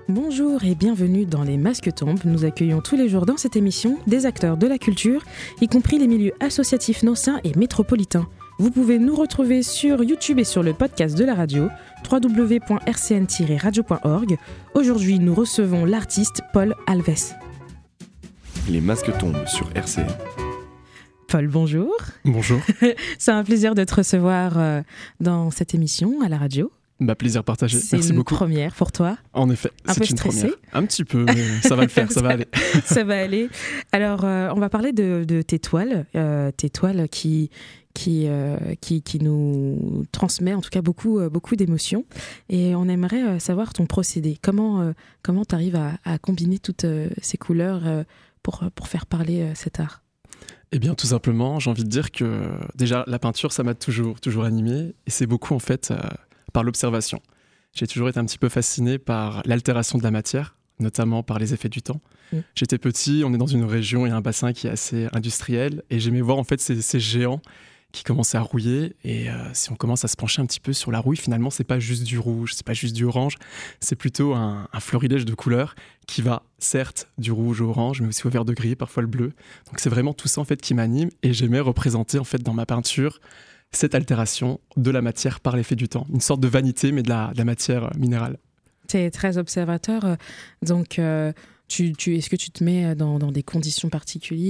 Bonjour et bienvenue dans Les Masques Tombent. Nous accueillons tous les jours dans cette émission des acteurs de la culture, y compris les milieux associatifs nancéens et métropolitains. Vous pouvez nous retrouver sur YouTube et sur le podcast de la radio, www.rcn-radio.org. Aujourd'hui, nous recevons l'artiste Paul Alves. Les Masques Tombent sur RCN. Paul, bonjour. Bonjour. C'est un plaisir de te recevoir dans cette émission à la radio. Plaisir partagé. C'est Merci beaucoup. C'est une première pour toi. En effet, c'est une première. Un petit peu, mais ça va le faire, ça va aller. Ça va aller. Alors, on va parler de tes toiles qui nous transmet en tout cas beaucoup d'émotions. Et on aimerait savoir ton procédé. Comment tu arrives à combiner toutes ces couleurs pour faire parler cet art ? Eh bien, tout simplement, j'ai envie de dire que déjà, la peinture, ça m'a toujours animé. Et c'est beaucoup, en fait, par l'observation. J'ai toujours été un petit peu fasciné par l'altération de la matière, notamment par les effets du temps. J'étais petit, on est dans une région et un bassin qui est assez industriel. Et j'aimais voir, en fait, ces géants qui commençaient à rouiller. Et si on commence à se pencher un petit peu sur la rouille, finalement, c'est pas juste du rouge, c'est pas juste du orange. C'est plutôt un florilège de couleurs qui va, certes, du rouge au orange, mais aussi au vert de gris, parfois le bleu. Donc c'est vraiment tout ça, en fait, qui m'anime. Et j'aimais représenter, en fait, dans ma peinture, cette altération de la matière par l'effet du temps. Une sorte de vanité, mais de la matière minérale. Tu es très observateur. Donc, est-ce que tu te mets dans des conditions particulières ?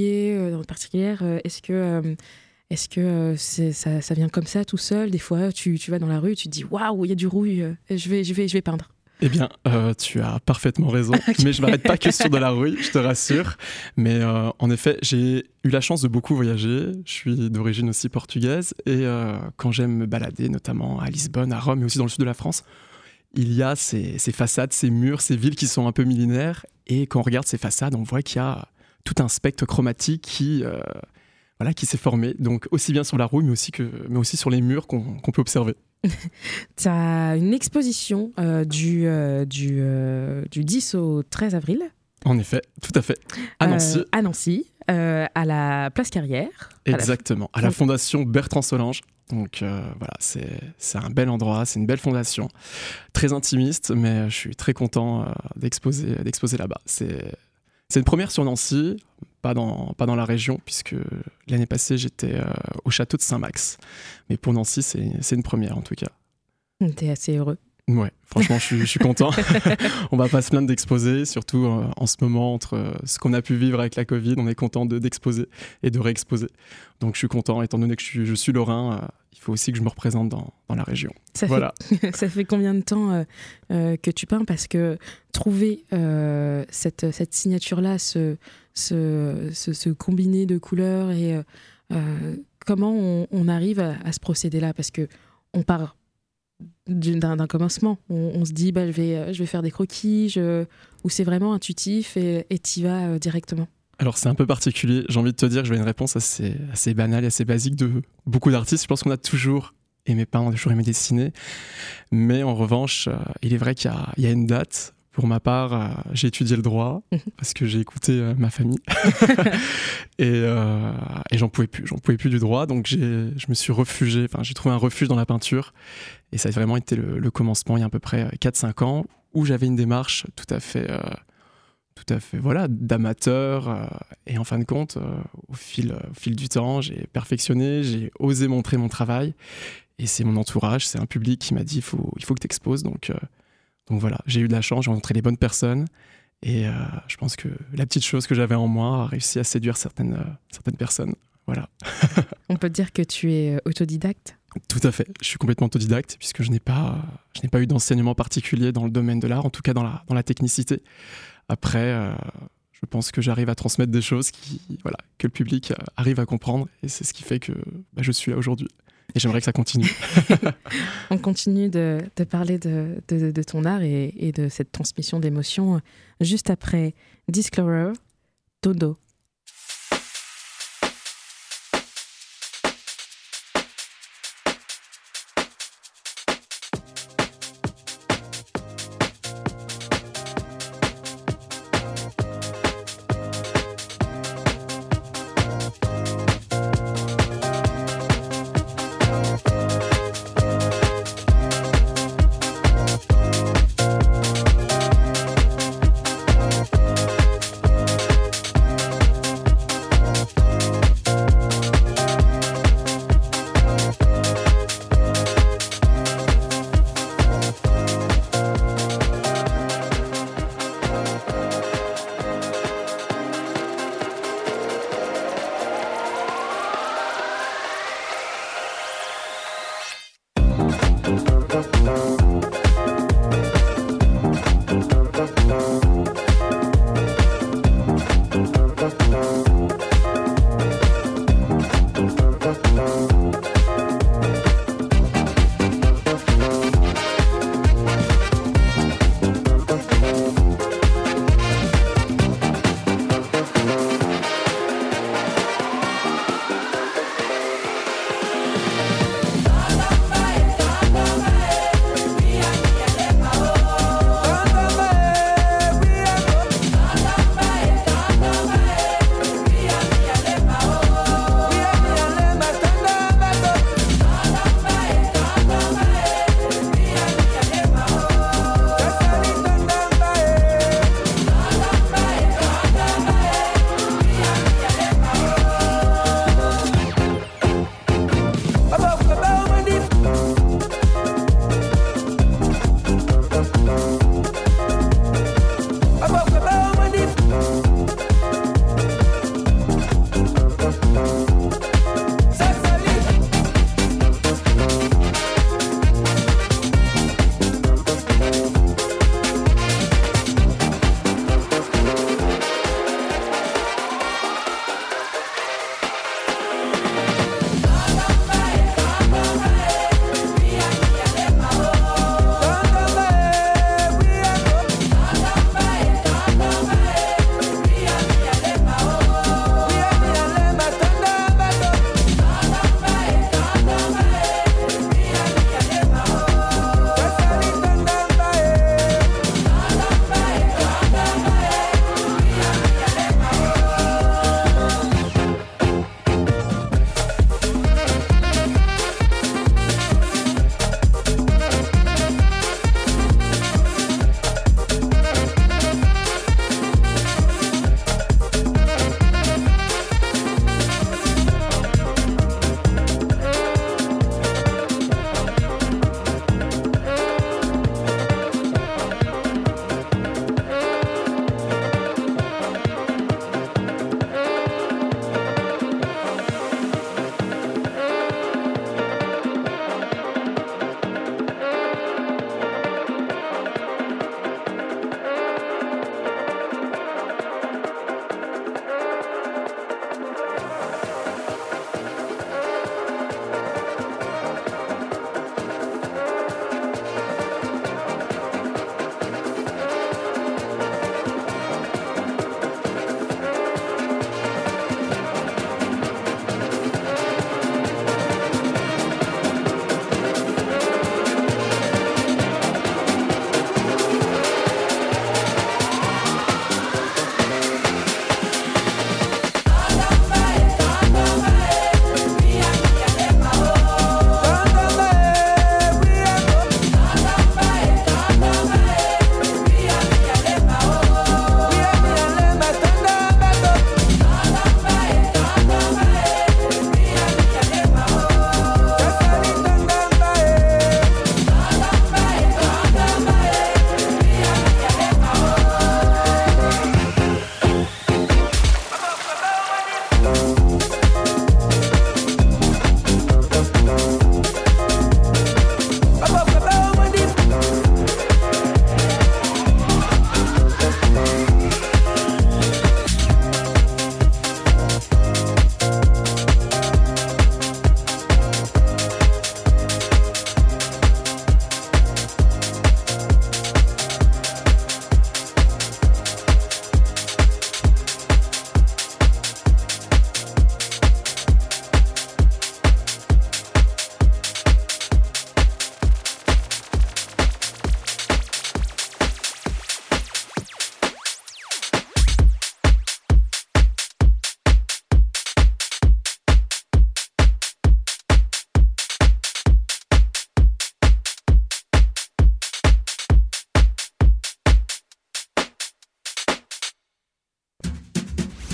Est-ce que ça vient comme ça, tout seul ? Des fois, tu vas dans la rue, tu te dis « Waouh, il y a du rouille, je vais peindre ». Eh bien, tu as parfaitement raison, okay. Mais je ne m'arrête pas que sur de la rouille, je te rassure. Mais en effet, j'ai eu la chance de beaucoup voyager. Je suis d'origine aussi portugaise. Et quand j'aime me balader, notamment à Lisbonne, à Rome, mais aussi dans le sud de la France, il y a ces façades, ces murs, ces villes qui sont un peu millénaires. Et quand on regarde ces façades, on voit qu'il y a tout un spectre chromatique qui s'est formé. Donc aussi bien sur la rouille, mais aussi sur les murs qu'on peut observer. Tu as une exposition du 10 au 13 avril. En effet, tout à fait. À Nancy. À Nancy, à la Place Carrière. Exactement, à la Fondation Bertrand Solange. Donc c'est un bel endroit, c'est une belle fondation. Très intimiste, mais je suis très content d'exposer là-bas. C'est une première sur Nancy, pas dans la région, puisque l'année passée, j'étais au château de Saint-Max. Mais pour Nancy, c'est une première, en tout cas. T'es assez heureux. Ouais, franchement, je suis content. On va pas se plaindre d'exposer, surtout en ce moment, entre ce qu'on a pu vivre avec la Covid, on est content d'exposer et de réexposer. Donc je suis content, étant donné que je suis lorrain, il faut aussi que je me représente dans la région. Ça fait combien de temps que tu peins ? Parce que trouver cette signature-là, ce combiné de couleurs, et comment on arrive à ce procédé-là ? Parce qu'on part d'un commencement. On se dit, je vais faire des croquis, ou c'est vraiment intuitif et t'y vas directement ? Alors c'est un peu particulier, j'ai envie de te dire que je vais une réponse assez banale et assez basique de beaucoup d'artistes. Je pense qu'on a toujours aimé peindre, on a toujours aimé dessiner, mais en revanche, il est vrai qu'il y a une date. Pour ma part, j'ai étudié le droit parce que j'ai écouté ma famille et j'en pouvais plus du droit, donc je me suis réfugié, j'ai trouvé un refuge dans la peinture, et ça a vraiment été le commencement il y a à peu près 4-5 ans, où j'avais une démarche tout à fait d'amateur, et en fin de compte, au fil du temps, j'ai perfectionné, j'ai osé montrer mon travail, et c'est mon entourage, c'est un public qui m'a dit il faut que tu exposes, donc voilà, j'ai eu de la chance, j'ai rencontré les bonnes personnes, et je pense que la petite chose que j'avais en moi a réussi à séduire certaines personnes. Voilà. On peut dire que tu es autodidacte ? Tout à fait, je suis complètement autodidacte, puisque je n'ai pas eu d'enseignement particulier dans le domaine de l'art, en tout cas dans la technicité. Après, je pense que j'arrive à transmettre des choses que le public arrive à comprendre, et c'est ce qui fait que je suis là aujourd'hui. Et j'aimerais que ça continue. On continue de parler de ton art et de cette transmission d'émotions juste après Disclosure, Dodo.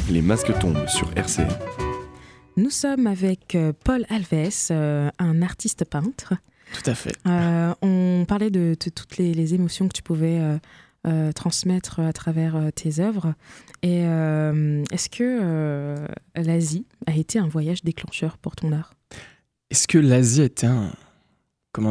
Les masques tombent sur RCN. Nous sommes avec Paul Alves, un artiste peintre. Tout à fait. On parlait de toutes les émotions que tu pouvais transmettre à travers tes œuvres. Et est-ce que l'Asie a été un voyage déclencheur pour ton art ? Est-ce que l'Asie était un déclencheur ?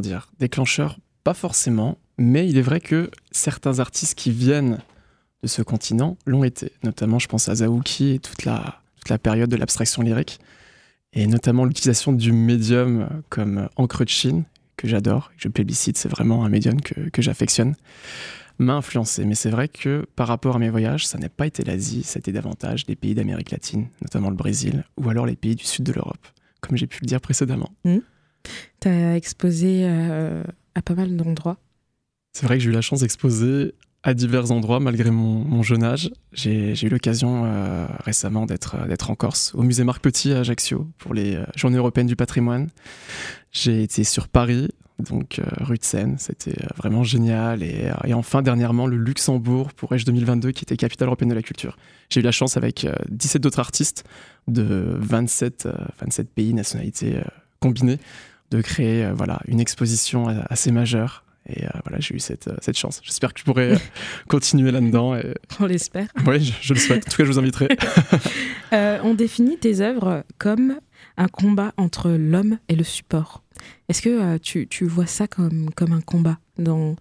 Pas forcément, mais il est vrai que certains artistes qui viennent de ce continent l'ont été. Notamment, je pense à Zaouki et toute la période de l'abstraction lyrique, et notamment l'utilisation du médium comme encre de Chine, que j'adore, que je plébiscite, c'est vraiment un médium que j'affectionne, m'a influencé. Mais c'est vrai que par rapport à mes voyages, ça n'a pas été l'Asie, ça a été davantage les pays d'Amérique latine, notamment le Brésil, ou alors les pays du sud de l'Europe, comme j'ai pu le dire précédemment. Tu as exposé à pas mal d'endroits. C'est vrai que j'ai eu la chance d'exposer à divers endroits, malgré mon jeune âge. J'ai eu l'occasion récemment d'être en Corse, au musée Marc Petit à Ajaccio, pour les Journées européennes du patrimoine. J'ai été sur Paris, donc rue de Seine, c'était vraiment génial. Et enfin, dernièrement, le Luxembourg pour Esch 2022, qui était capitale européenne de la culture. J'ai eu la chance, avec 17 autres artistes de 27 pays, nationalités combinées, de créer une exposition assez majeure. Et j'ai eu cette chance. J'espère que je pourrai continuer là-dedans. Et... On l'espère. Oui, je le souhaite. En tout cas, je vous inviterai. On définit tes œuvres comme un combat entre l'homme et le support. Est-ce que tu vois ça comme un combat dans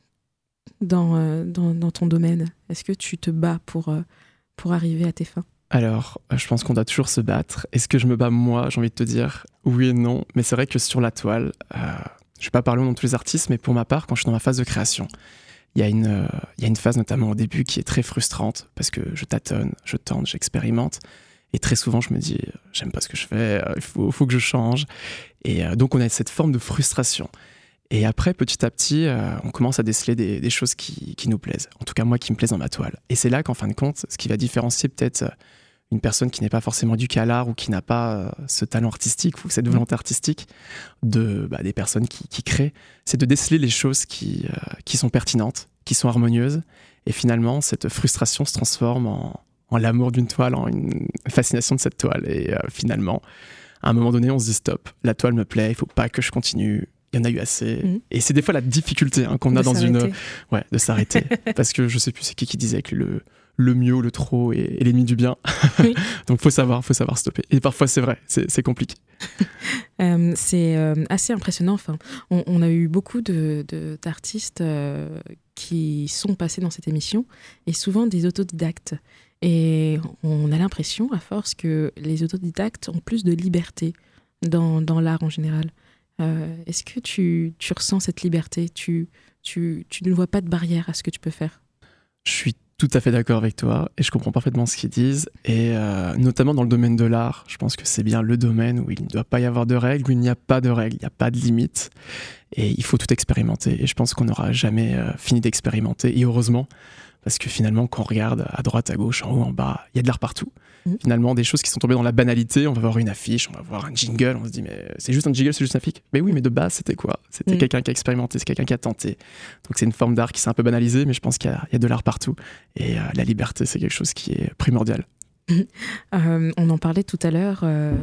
ton domaine ? Est-ce que tu te bats pour arriver à tes fins ? Alors, je pense qu'on doit toujours se battre. Est-ce que je me bats moi ? J'ai envie de te dire oui et non. Mais c'est vrai que sur la toile... je ne vais pas parler au nom de tous les artistes, mais pour ma part, quand je suis dans ma phase de création, il y a une phase notamment au début qui est très frustrante parce que je tâtonne, je tente, j'expérimente. Et très souvent, je me dis, j'aime pas ce que je fais, il faut que je change. Et donc, on a cette forme de frustration. Et après, petit à petit, on commence à déceler des choses qui nous plaisent. En tout cas, moi, qui me plaisent dans ma toile. Et c'est là qu'en fin de compte, ce qui va différencier peut-être une personne qui n'est pas forcément éduquée à l'art ou qui n'a pas ce talent artistique ou cette volonté artistique des personnes qui créent, c'est de déceler les choses qui sont pertinentes, qui sont harmonieuses. Et finalement, cette frustration se transforme en l'amour d'une toile, en une fascination de cette toile. Et finalement, à un moment donné, on se dit stop, la toile me plaît, il ne faut pas que je continue. Il y en a eu assez. Et c'est des fois la difficulté qu'on a dans une... Ouais, de s'arrêter. Parce que je ne sais plus c'est qui disait que le mieux, le trop est l'ennemi du bien. Oui. Donc, faut savoir stopper. Et parfois, c'est vrai, c'est compliqué. C'est assez impressionnant. Enfin, on a eu beaucoup d'artistes qui sont passés dans cette émission et souvent des autodidactes. Et on a l'impression, à force, que les autodidactes ont plus de liberté dans l'art en général. Est-ce que tu ressens cette liberté ? Tu ne vois pas de barrière à ce que tu peux faire ? Je suis tout à fait d'accord avec toi et je comprends parfaitement ce qu'ils disent. Et notamment dans le domaine de l'art, je pense que c'est bien le domaine où il ne doit pas y avoir de règles, où il n'y a pas de règles, il n'y a pas de limites. Et il faut tout expérimenter. Et je pense qu'on n'aura jamais fini d'expérimenter. Et heureusement, parce que finalement, quand on regarde à droite, à gauche, en haut, en bas, il y a de l'art partout. Finalement, des choses qui sont tombées dans la banalité, on va voir une affiche, on va voir un jingle, on se dit mais c'est juste un jingle, c'est juste une affiche. Mais oui, mais de base, c'était quoi ? C'était quelqu'un qui a expérimenté, c'est quelqu'un qui a tenté. Donc c'est une forme d'art qui s'est un peu banalisée, mais je pense qu'il y a de l'art partout. Et la liberté, c'est quelque chose qui est primordial. On en parlait tout à l'heure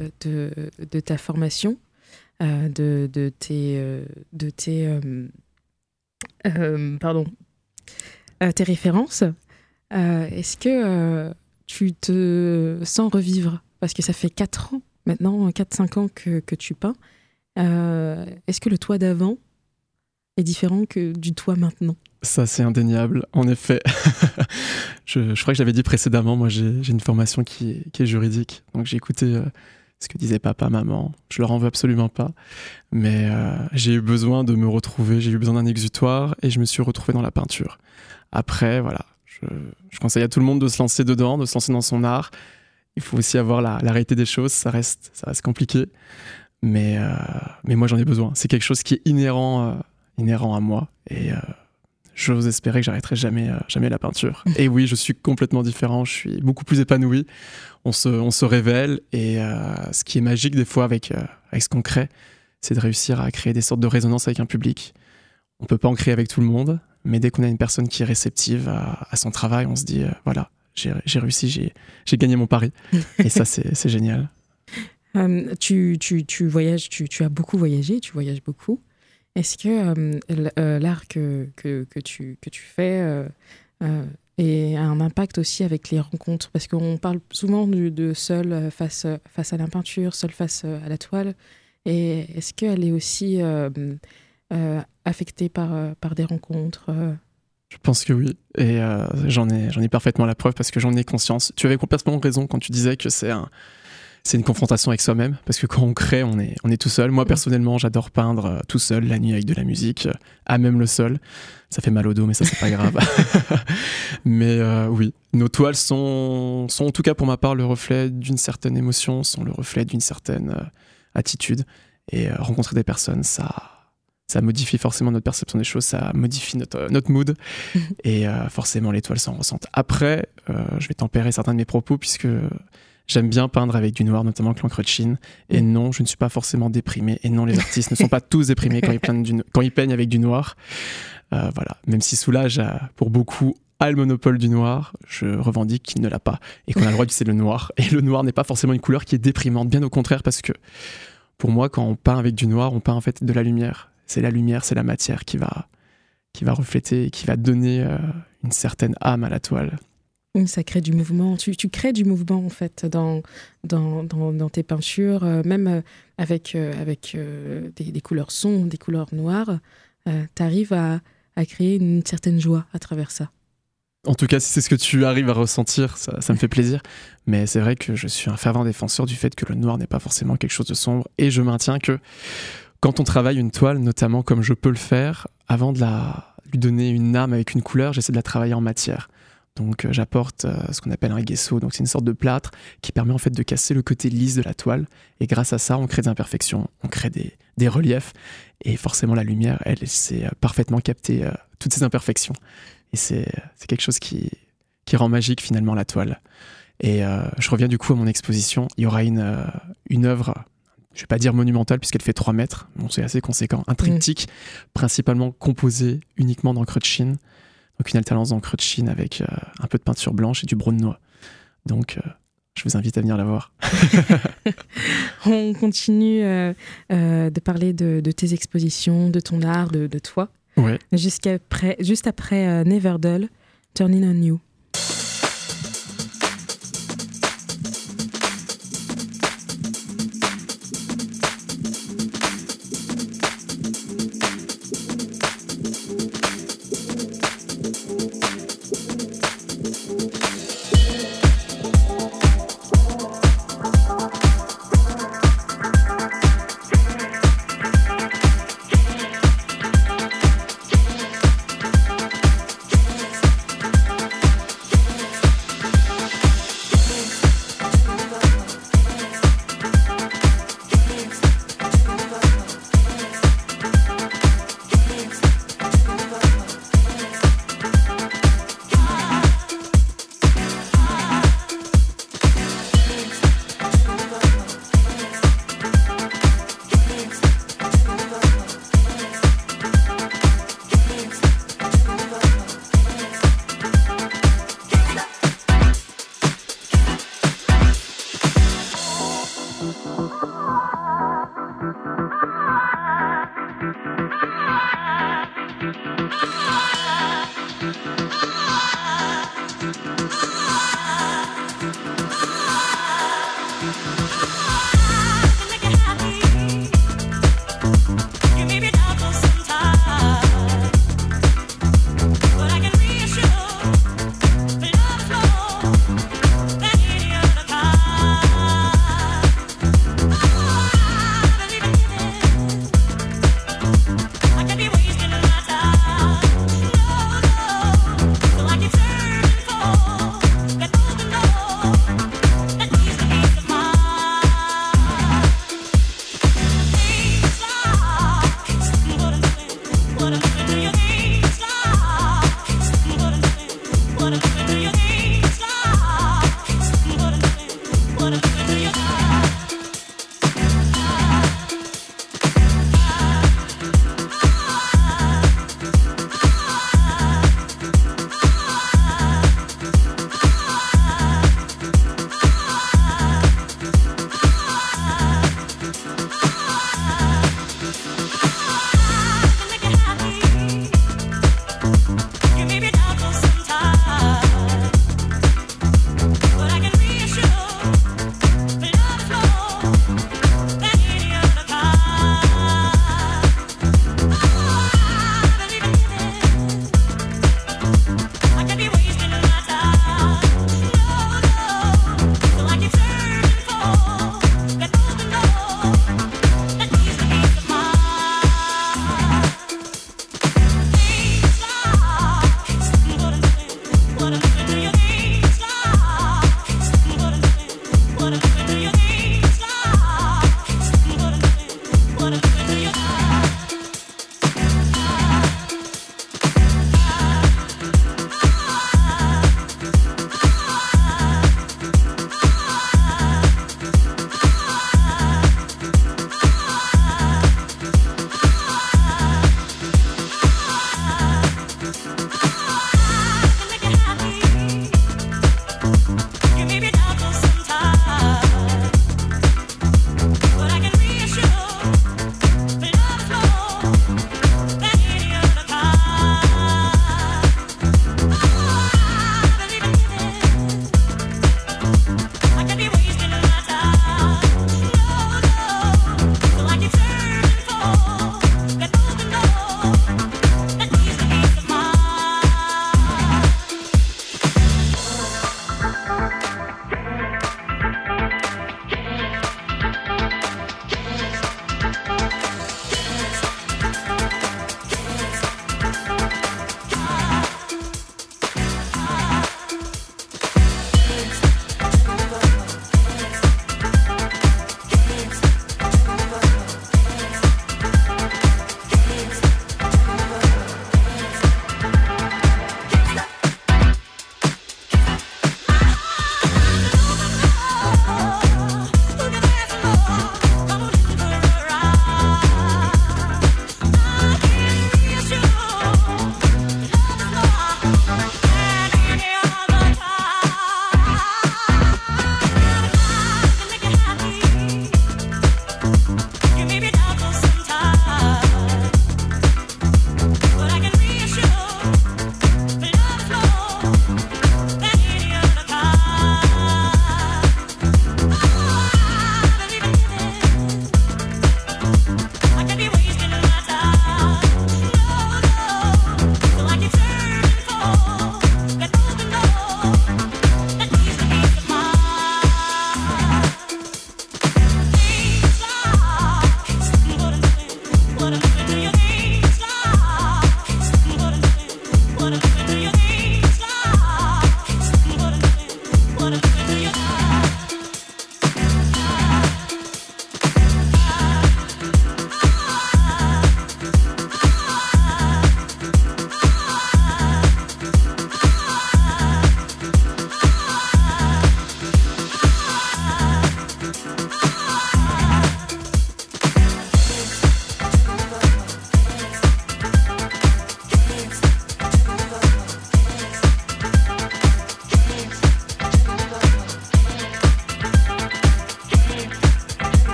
de ta formation, de tes références. Est-ce que tu te sens revivre ? Parce que ça fait 4 ans maintenant, 4-5 ans que tu peins. Est-ce que le toi d'avant est différent que du toi maintenant ? Ça, c'est indéniable. En effet, je crois que j'avais dit précédemment, moi j'ai une formation qui est juridique. Donc j'ai écouté ce que disaient papa, maman. Je leur en veux absolument pas. Mais j'ai eu besoin de me retrouver, j'ai eu besoin d'un exutoire et je me suis retrouvé dans la peinture. Après, voilà, je conseille à tout le monde de se lancer dedans, de se lancer dans son art. Il faut aussi avoir la réalité des choses, ça reste compliqué. Mais moi, j'en ai besoin. C'est quelque chose qui est inhérent à moi. Et j'ose espérer que j'arrêterai jamais la peinture. Et oui, je suis complètement différent. Je suis beaucoup plus épanoui. On se révèle. Et ce qui est magique des fois avec ce qu'on crée, c'est de réussir à créer des sortes de résonances avec un public. On peut pas en créer avec tout le monde. Mais dès qu'on a une personne qui est réceptive à son travail, on se dit, voilà, j'ai réussi, j'ai gagné mon pari. Et ça, c'est génial. Tu voyages, tu as beaucoup voyagé, tu voyages beaucoup. Est-ce que l'art que tu fais a un impact aussi avec les rencontres? Parce qu'on parle souvent de seul face à la peinture, seul face à la toile. Et est-ce qu'elle est aussi affectée par des rencontres? Je pense que oui. Et j'en ai parfaitement la preuve parce que j'en ai conscience. Tu avais complètement raison quand tu disais que c'est une confrontation avec soi-même, parce que quand on crée, on est tout seul. Moi, personnellement, j'adore peindre tout seul, la nuit, avec de la musique, à même le sol. Ça fait mal au dos, mais ça, c'est pas grave. Mais oui, nos toiles sont en tout cas pour ma part le reflet d'une certaine émotion, sont le reflet d'une certaine attitude. Et rencontrer des personnes, ça modifie forcément notre perception des choses, ça modifie notre mood. Et forcément, les toiles s'en ressentent. Après, je vais tempérer certains de mes propos, puisque j'aime bien peindre avec du noir, notamment avec l'encre de Chine. Et non, je ne suis pas forcément déprimé. Et non, les artistes ne sont pas tous déprimés quand ils peignent avec du noir. Voilà. Même si Soulage, pour beaucoup, a le monopole du noir, je revendique qu'il ne l'a pas. Et qu'on a le droit d'utiliser le noir. Et le noir n'est pas forcément une couleur qui est déprimante. Bien au contraire, parce que pour moi, quand on peint avec du noir, on peint en fait de la lumière. C'est la lumière, c'est la matière qui va refléter et qui va donner une certaine âme à la toile. Ça crée du mouvement. Tu crées du mouvement, en fait, dans tes peintures, même avec des couleurs sombres, des couleurs noires. Tu arrives à créer une certaine joie à travers ça. En tout cas, si c'est ce que tu arrives à ressentir, ça me fait plaisir. Mais c'est vrai que je suis un fervent défenseur du fait que le noir n'est pas forcément quelque chose de sombre. Et je maintiens que quand on travaille une toile, notamment comme je peux le faire, avant de lui donner une âme avec une couleur, j'essaie de la travailler en matière. Donc j'apporte ce qu'on appelle un gesso, donc c'est une sorte de plâtre qui permet en fait de casser le côté lisse de la toile, et grâce à ça on crée des imperfections, on crée des reliefs, et forcément la lumière elle sait parfaitement capter toutes ces imperfections, et c'est quelque chose qui rend magique finalement la toile. Et je reviens du coup à mon exposition, il y aura une œuvre, je vais pas dire monumentale puisqu'elle fait 3 mètres, bon, c'est assez conséquent, un triptyque principalement composé uniquement d'encre de Chine. Donc une alternance d'encre de Chine avec un peu de peinture blanche et du brun de noix. Donc je vous invite à venir la voir. On continue de parler de tes expositions, de ton art, de toi. Ouais. Juste après Never Dull, Turning on You.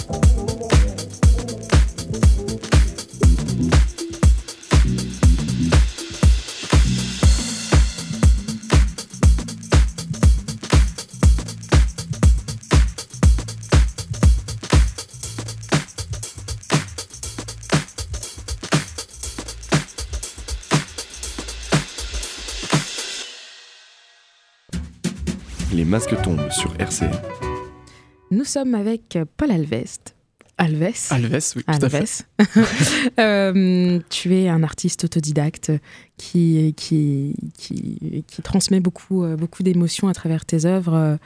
Les masques tombent sur RCN. Nous sommes avec Paul Alves. Alves, oui, tout à fait. Tu es un artiste autodidacte qui transmet beaucoup d'émotions à travers tes œuvres.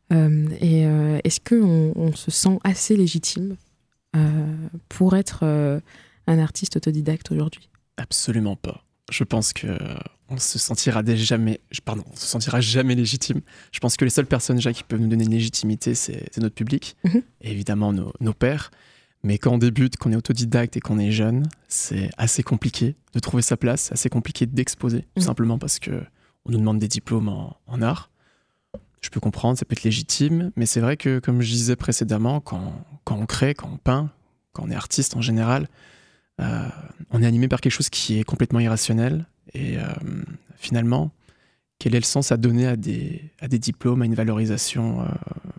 Est-ce qu'on se sent assez légitime pour être un artiste autodidacte aujourd'hui ? Absolument pas. Je pense que on se sentira jamais légitime. Je pense que les seules personnes déjà qui peuvent nous donner une légitimité, c'est notre public, et évidemment nos pairs. Mais quand on débute, qu'on est autodidacte et qu'on est jeune, c'est assez compliqué de trouver sa place, assez compliqué d'exposer, tout simplement parce qu'on nous demande des diplômes en art. Je peux comprendre, ça peut être légitime, mais c'est vrai que, comme je disais précédemment, quand on crée, quand on peint, quand on est artiste en général, on est animé par quelque chose qui est complètement irrationnel. Et finalement, quel est le sens à donner à des diplômes, à une valorisation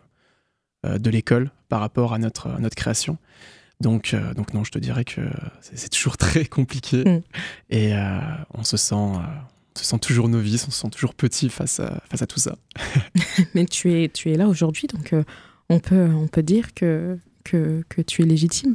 de l'école par rapport à notre création ? Donc non, je te dirais que c'est toujours très compliqué. Et on se sent toujours novice, on se sent toujours petit face à tout ça. Mais tu es là aujourd'hui, donc on peut dire que tu es légitime.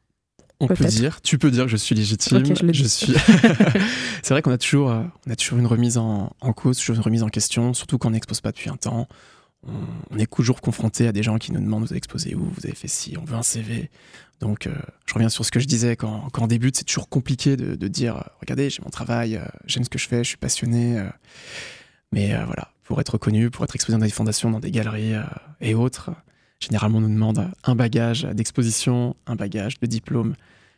Tu peux dire que je suis légitime. Okay, je suis. C'est vrai qu'on a toujours une remise en cause, toujours une remise en question, surtout quand on n'expose pas depuis un temps. On est toujours confronté à des gens qui nous demandent: vous avez exposé où, vous avez fait ci, on veut un CV. Donc je reviens sur ce que je disais, quand on débute, c'est toujours compliqué de dire: regardez, j'ai mon travail, j'aime ce que je fais, je suis passionné. Mais voilà, pour être reconnu, pour être exposé dans des fondations, dans des galeries et autres, généralement on nous demande un bagage d'exposition, un bagage de diplôme.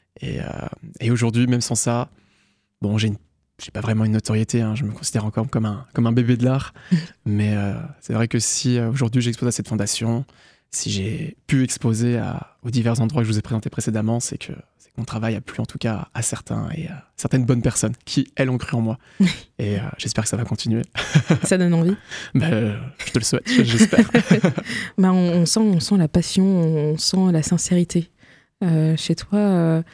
Et aujourd'hui, même sans ça, bon, j'ai pas vraiment une notoriété, hein, je me considère encore comme un bébé de l'art. Mais c'est vrai que si aujourd'hui j'expose à cette fondation, si j'ai pu exposer aux divers endroits que je vous ai présentés précédemment, c'est que mon travail a plu en tout cas à certains et à certaines bonnes personnes qui, elles, ont cru en moi. Et j'espère que ça va continuer. Ça donne envie. Je te le souhaite, j'espère. On sent la passion, on sent la sincérité chez toi.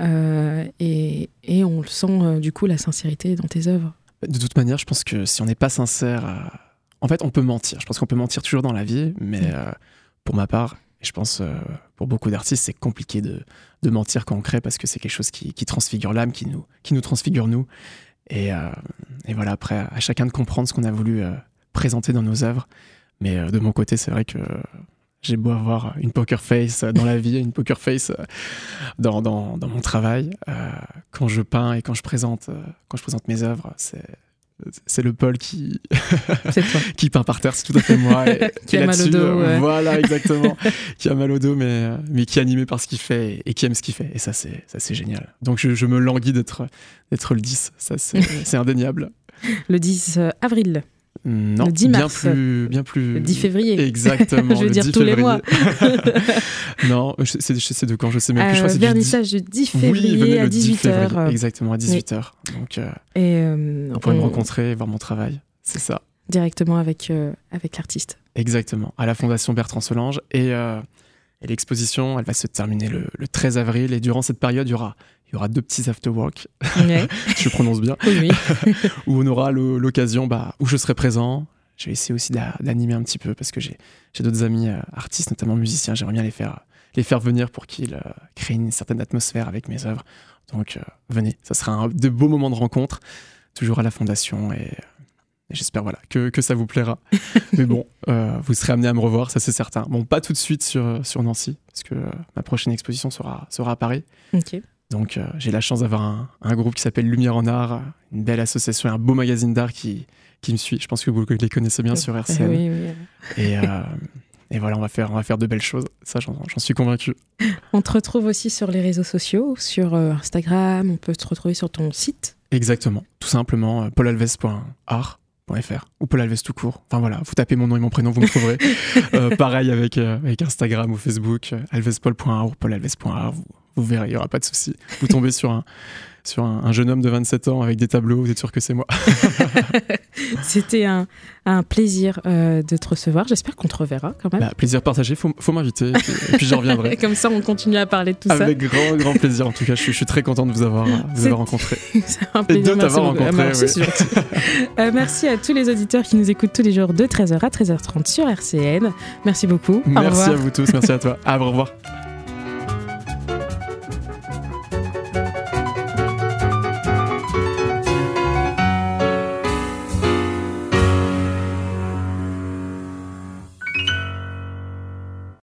Et on le sent du coup, la sincérité dans tes œuvres. De toute manière, je pense que si on n'est pas sincère, en fait on peut mentir. Je pense qu'on peut mentir toujours dans la vie, mais pour ma part, et je pense pour beaucoup d'artistes, c'est compliqué de mentir quand on crée, parce que c'est quelque chose qui transfigure l'âme, qui nous transfigure nous. Et voilà, après à chacun de comprendre ce qu'on a voulu présenter dans nos œuvres. Mais de mon côté, c'est vrai que j'ai beau avoir une poker face dans la vie, une poker face dans mon travail. Quand je peins et quand je présente mes œuvres, c'est le Paul qui qui peint par terre, c'est tout à fait moi. Qui a mal au dos. Voilà, exactement. Qui a mal au dos, mais qui est animé par ce qu'il fait et qui aime ce qu'il fait. Et ça, c'est génial. Donc je me languis d'être le 10. Ça, c'est indéniable. Le 10 avril. Non, le 10 mars. Bien plus. Le 10 février. Exactement. Je veux dire tous les mois. Non, c'est de quand, je sais même plus. Je crois que c'est vernissage du 10 février à 18h. Exactement, à 18h. Donc, on pourrait me rencontrer et voir mon travail. C'est ça. Directement avec l'artiste. Exactement. À la Fondation Bertrand Solange. Et l'exposition, elle va se terminer le 13 avril. Et durant cette période, il y aura 2 petits afterwork, je prononce bien, oui. Où on aura l'occasion, où je serai présent. Je vais essayer aussi d'animer un petit peu, parce que j'ai d'autres amis artistes, notamment musiciens. J'aimerais bien les faire venir pour qu'ils créent une certaine atmosphère avec mes œuvres. Donc venez, ça sera de beaux moments de rencontre, toujours à la Fondation, et j'espère que ça vous plaira. Mais bon, vous serez amenés à me revoir, ça c'est certain. Bon, pas tout de suite sur Nancy, parce que ma prochaine exposition sera à Paris. Ok. Donc j'ai la chance d'avoir un groupe qui s'appelle Lumière en Art, une belle association, un beau magazine d'art qui me suit. Je pense que vous les connaissez bien sur RCN. Oui. Et voilà, on va faire de belles choses. Ça, j'en suis convaincu. On te retrouve aussi sur les réseaux sociaux, sur Instagram, on peut te retrouver sur ton site. Exactement, tout simplement paulalves.art paul-alves.fr ou Paul Alves tout court. Enfin voilà, vous tapez mon nom et mon prénom, vous me trouverez. Pareil avec Instagram ou Facebook, alvespaul.art ou paulalves.art, vous verrez, il n'y aura pas de souci. Vous tombez sur un jeune homme de 27 ans avec des tableaux, vous êtes sûr que c'est moi. C'était un plaisir de te recevoir. J'espère qu'on te reverra quand même. Plaisir partagé, faut m'inviter et puis je reviendrai. Comme ça, on continue à parler de tout ça. Avec grand plaisir. En tout cas, je suis très content de vous avoir rencontré. C'est un plaisir. Et de t'avoir rencontré. Merci à tous les auditeurs qui nous écoutent tous les jours de 13h à 13h30 sur RCN. Merci beaucoup. Merci à vous tous, merci à toi. Au revoir.